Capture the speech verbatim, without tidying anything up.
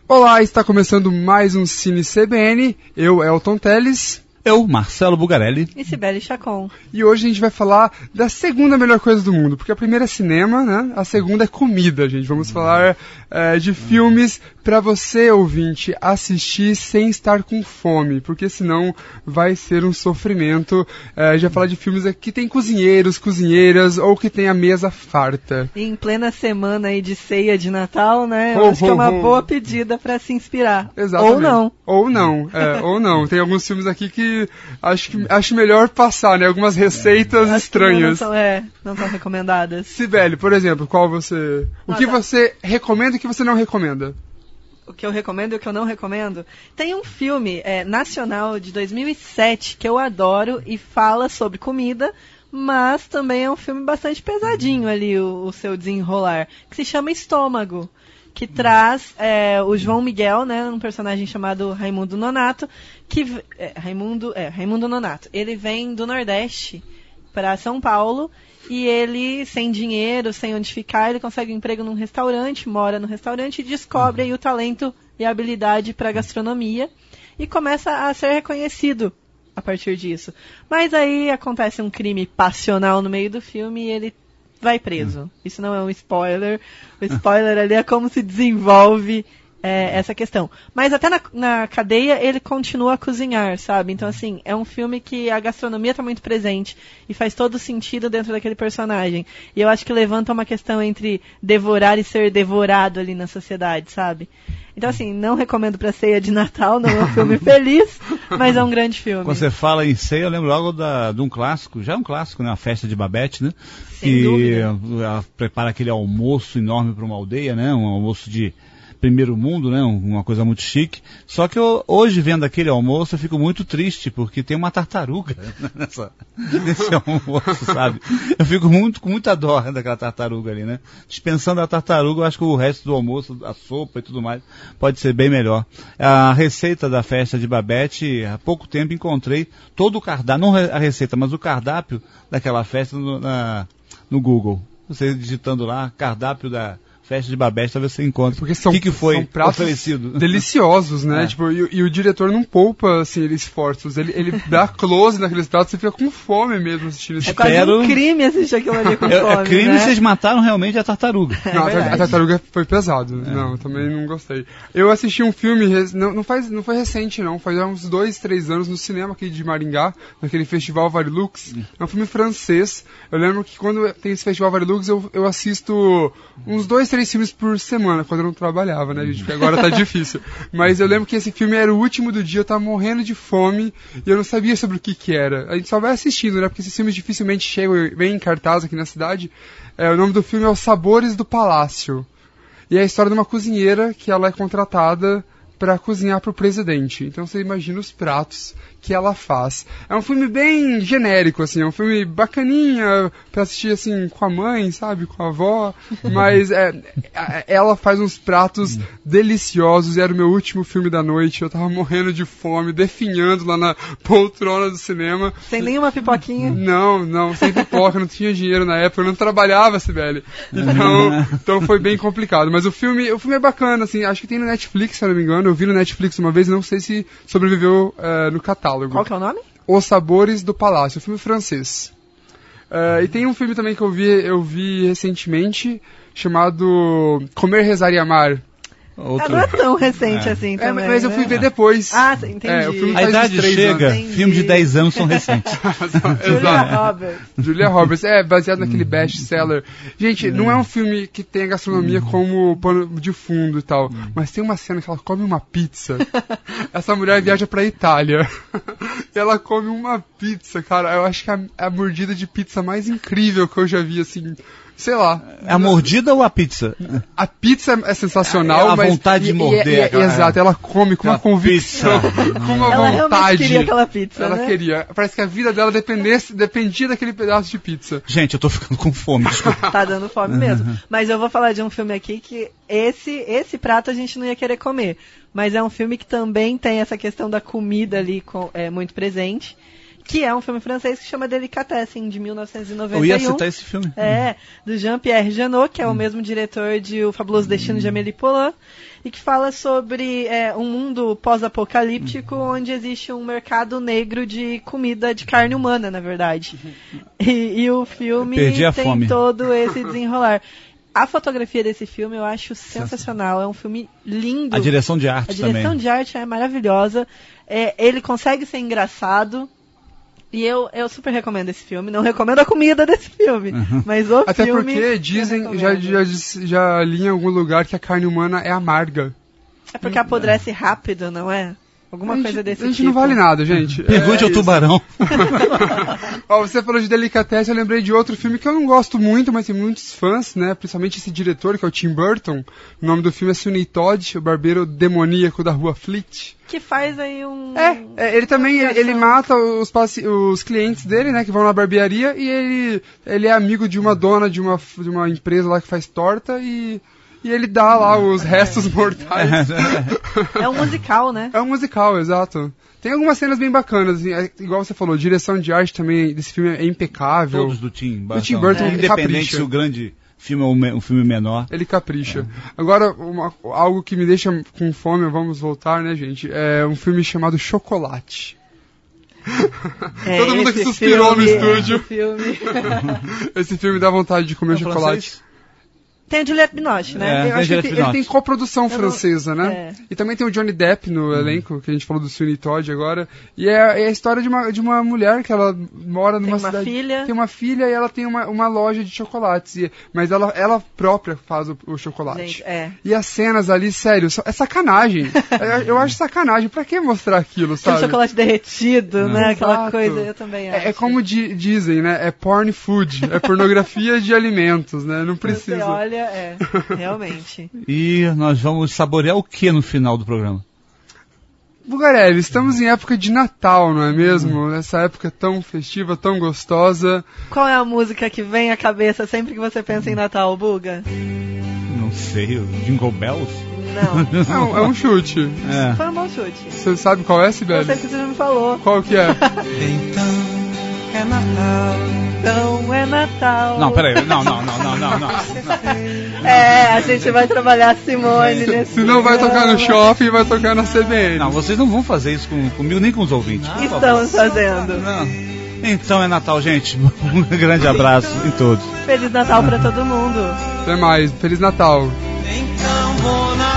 Olá, está começando mais um Cine C B N, eu, Elton Teles. Eu, Marcelo Bugarelli. E Cibele Chacon. E hoje a gente vai falar da segunda melhor coisa do mundo, porque a primeira é cinema, né? A segunda é comida, gente. Vamos falar é, de filmes para você, ouvinte, assistir sem estar com fome, porque senão vai ser um sofrimento. É, a gente vai falar de filmes que tem cozinheiros, cozinheiras, ou que tem a mesa farta. E em plena semana aí de ceia de Natal, né? Eu Oh, acho oh, que é uma oh. boa pedida para se inspirar. Exatamente. Ou não. Ou não, é, ou não. Tem alguns filmes aqui que acho, que acho melhor passar, né? Algumas receitas Acho estranhas. Que não, não são, é, não são recomendadas. Cibele, por exemplo, qual você... O Ah, que tá. você recomenda e o que você não recomenda? O que eu recomendo e o que eu não recomendo? Tem um filme é, nacional de dois mil e sete que eu adoro e fala sobre comida, mas também é um filme bastante pesadinho ali, o, o seu desenrolar, que se chama Estômago, que traz é, o João Miguel, né, um personagem chamado Raimundo Nonato, que é, Raimundo, é, Raimundo Nonato. Ele vem do Nordeste para São Paulo e ele, sem dinheiro, sem onde ficar, ele consegue um emprego num restaurante, mora no restaurante e descobre aí o talento e a habilidade para gastronomia e começa a ser reconhecido a partir disso. Mas aí acontece um crime passional no meio do filme e ele vai preso. Isso não é um spoiler. O spoiler ali é como se desenvolve é, essa questão. Mas até na, na cadeia ele continua a cozinhar, sabe? Então, assim, é um filme que a gastronomia está muito presente e faz todo sentido dentro daquele personagem. E eu acho que levanta uma questão entre devorar e ser devorado ali na sociedade, sabe? Então, assim, não recomendo pra ceia de Natal, não é um filme feliz, mas é um grande filme. Quando você fala em ceia, eu lembro logo da, de um clássico, já é um clássico, né? A Festa de Babette, né? Sem que dúvida. ela prepara aquele almoço enorme para uma aldeia, né? Um almoço de primeiro mundo, né? Uma coisa muito chique. Só que eu, hoje, vendo aquele almoço, eu fico muito triste, porque tem uma tartaruga nessa, nesse almoço, sabe? Eu fico muito, com muita dó daquela tartaruga ali, né? Dispensando a tartaruga, eu acho que o resto do almoço, a sopa e tudo mais, pode ser bem melhor. A receita da Festa de Babette, há pouco tempo encontrei todo o cardápio, não a receita, mas o cardápio daquela festa no, na, no Google. Você digitando lá, cardápio da Festa de Babette, talvez você encontre. Porque são, o que, que foi são pratos oferecido? Deliciosos, né? É. Tipo, e, e o diretor não poupa assim, esforços. Ele, ele dá close naqueles pratos e você fica com fome mesmo assistindo esse É quase Espero- um crime assistir aquilo ali com É, fome, é crime né? vocês mataram realmente a tartaruga. Não, a, tar- verdade. a tartaruga foi pesado. Não, também não gostei. Eu assisti um filme, res- não, não, faz, não foi recente, não. Faz uns dois, três anos no cinema aqui de Maringá, naquele festival Varilux. É um filme francês. Eu lembro que quando tem esse festival Varilux, eu, eu assisto uns dois, três filmes por semana, quando eu não trabalhava, né, gente? Porque agora tá difícil. Mas eu lembro que esse filme era o último do dia, eu tava morrendo de fome e eu não sabia sobre o que que era. A gente só vai assistindo, né? Porque esses filmes dificilmente chegam e vêm em cartaz aqui na cidade. É, o nome do filme é Os Sabores do Palácio. E é a história de uma cozinheira que ela é contratada para cozinhar para o presidente. Então você imagina os pratos que ela faz. É um filme bem genérico, assim, é um filme bacaninha para assistir, assim, com a mãe, sabe, com a avó, mas é, é, ela faz uns pratos deliciosos, era o meu último filme da noite, eu tava morrendo de fome, definhando lá na poltrona do cinema. Sem nenhuma pipoquinha. Não, não, sem pipoca, não tinha dinheiro na época, eu não trabalhava, Cibele. Então, então foi bem complicado. Mas o filme, o filme é bacana, assim, acho que tem no Netflix, se eu não me engano. Eu vi no Netflix uma vez, não sei se sobreviveu uh, no catálogo. Qual que é o nome? Os Sabores do Palácio, um filme francês. Uh, e tem um filme também que eu vi, eu vi recentemente, chamado Comer, Rezar e Amar. Outro... Ah, não é tão recente É. assim É, também, mas eu né? fui ver depois. Ah, entendi. É, o filme A faz uns idade três chega, anos. filmes de dez anos são recentes. Julia Exato. Roberts. Julia Roberts, é, baseado naquele best-seller. Gente, não é um filme que tem a gastronomia como pano de fundo e tal, mas tem uma cena que ela come uma pizza. Essa mulher viaja pra Itália. E ela come uma pizza, cara. Eu acho que é a, a mordida de pizza mais incrível que eu já vi, assim. Sei lá. A mordida ou a pizza? A pizza é sensacional, É a mas... vontade de e- e- morder, e- aquela- exato, ela come com uma aquela convicção, pizza. com uma Ela realmente vontade. queria aquela pizza, Ela né? queria. Parece que a vida dela dependesse, dependia daquele pedaço de pizza. Gente, eu tô ficando com fome, desculpa. Tá dando fome mesmo. Mas eu vou falar de um filme aqui que esse, esse prato a gente não ia querer comer. Mas é um filme que também tem essa questão da comida ali com, é, muito presente. que é um filme francês que chama Delicatessen, de mil novecentos e noventa e um. Eu ia citar esse filme. É, do Jean-Pierre Jeunet, que é o mesmo diretor de O Fabuloso Destino de Amélie Poulain, e que fala sobre é, um mundo pós-apocalíptico onde existe um mercado negro de comida de carne humana, na verdade. E, e o filme Perdi a tem fome. todo esse desenrolar. A fotografia desse filme eu acho sensacional, é um filme lindo. A direção de arte A direção também. de arte é maravilhosa. É, ele consegue ser engraçado. E eu, eu super recomendo esse filme. Não recomendo a comida desse filme, Uhum. mas o Até filme... porque eu dizem, já, recomendo. já, já li em algum lugar que a carne humana é amarga. É porque apodrece rápido, não é? Alguma a gente, coisa desse a gente tipo. não vale nada, gente. Pergunte É ao isso. tubarão. Ó, você falou de Delicatessen, eu lembrei de outro filme que eu não gosto muito, mas tem muitos fãs, né? Principalmente esse diretor, que é o Tim Burton. O nome do filme é Sweeney Todd, o barbeiro demoníaco da rua Fleet. Que faz aí um... É, é, ele também, ele, ele mata os, paci- os clientes dele, né, que vão na barbearia, e ele, ele é amigo de uma dona de uma, de uma empresa lá que faz torta, e, e ele dá lá os restos mortais. É um musical, né? É um musical, exato. Tem algumas cenas bem bacanas, assim, é, igual você falou, direção de arte também desse filme é impecável. Todos do Tim Burton. Do Tim Burton, É. ele Independente capricha. se o grande filme é um, me- um filme menor. Ele capricha. Agora, uma- algo que me deixa com fome, vamos voltar, né, gente? É um filme chamado Chocolate. É, Todo mundo esse que suspirou no filme- estúdio. esse filme. Esse filme dá vontade de comer É chocolate. francês? Tem a Juliette Binoche, né? É. Eu tem acho que Juliette ele, tem- ele tem Binoche. coprodução não- francesa, né? é. E também tem o Johnny Depp no elenco, que a gente falou do Sweeney Todd agora. E é, é a história de uma, de uma mulher que ela mora numa Tem uma cidade... filha. Tem uma filha e ela tem uma, uma loja de chocolates. E- mas ela, ela própria faz o, o chocolate. Gente, é. E as cenas ali, sério, só- é sacanagem. eu, eu acho sacanagem. Pra que mostrar aquilo, Aquele sabe? chocolate derretido, né? Aquela Exato. coisa, eu também acho. É, é como di- dizem, né? É porn food. É pornografia de alimentos, né? Não Você precisa. olha, é, realmente. E nós vamos saborear o que no final do programa? Bugarelli, estamos em época de Natal, não é mesmo? Essa época tão festiva, tão gostosa. Qual é a música que vem à cabeça sempre que você pensa em Natal, Buga? Não sei, o Jingle Bells? Não. É um, é um chute. É. Foi um bom chute. Você sabe qual é, Eu Sibeli? sei que você já me falou. Qual que é? Então é Natal. Então é Natal. Não, peraí, não, não, não, não, não, não. É, a gente vai trabalhar Simone nesse Se não vai tocar no programa. shopping, vai tocar na C B N. Não, vocês não vão fazer isso com, comigo nem com os ouvintes. por favor. Estamos fazendo. Não. Então é Natal, gente. Um grande abraço em todos. Feliz Natal pra todo mundo. Até mais. Feliz Natal. Então vou na